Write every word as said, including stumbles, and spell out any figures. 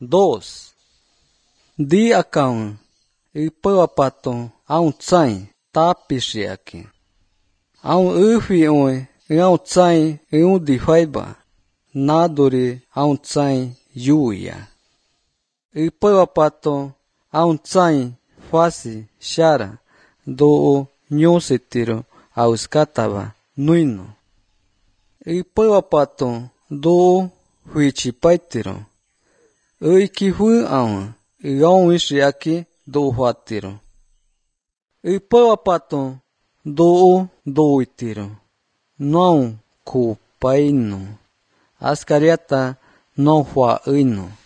Dos. Di akang ipawapato aun tsai tapishiaki. Aun ufi oi aun tsai un di faiba. Nadori aun tsai yuia. Ipawapato aun tsai fasi shara do nyositiro auskataba nuino. Ipawapato do huichipaitiro. Uikifu aun ion ishiaki do huatiro. Ipawapato do doitiro. Não cupaino. Ascariata não hua ino.